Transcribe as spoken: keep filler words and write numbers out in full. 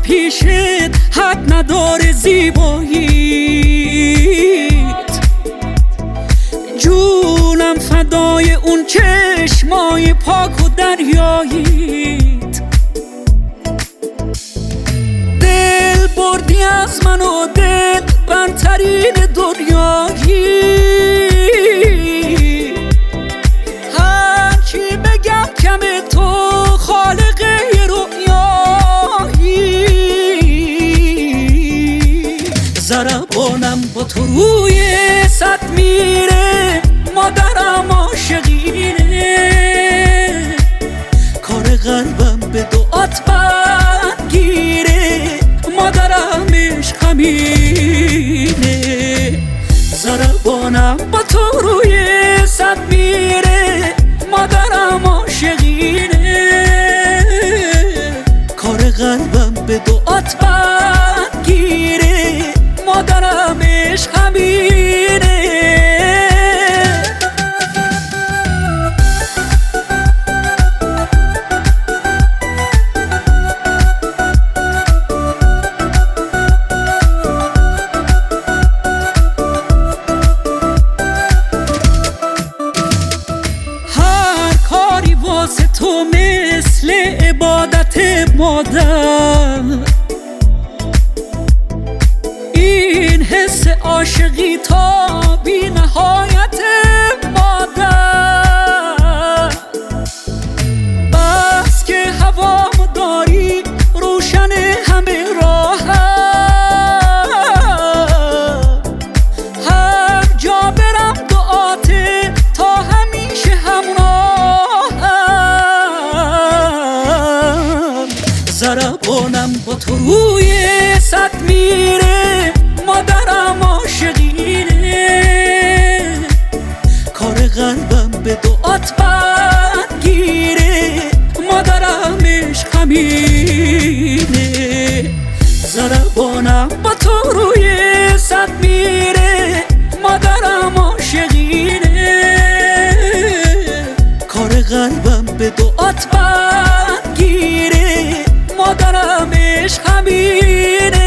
پیشت حد نداره زیباییت، جونم فدای اون چشمای پاک و دریاییت. دل بردی از من و دل برترین دنیایی، هرچی بگم کمه تو خالق رؤیایی. ضربانم با تو روی صد میره، مادرم عاشقینه، کار قلبم به دعات برگیره، مادرم عشق همینه. ضربانم با تو روی صد میره، مادرم عاشقینه، کار قلبم به دعات برگیره، مادرم عشق همینه. واسه تو مثل عبادت مادر، این حس عاشقی تا بی نهایت مادر. بس که هوامو داری روشن همه راهم، هر جا برم دعاته تا همیشه همراهم. ضربانم با تو روی صد میره، مادرم عاشقینه، کار قلبم به دعات برگیره، مادرم عشق همینه. ضربانم با تو روی صد میره، مادرم عاشقینه، کار قلبم به دعات برگیره، مادرم عشق همینه.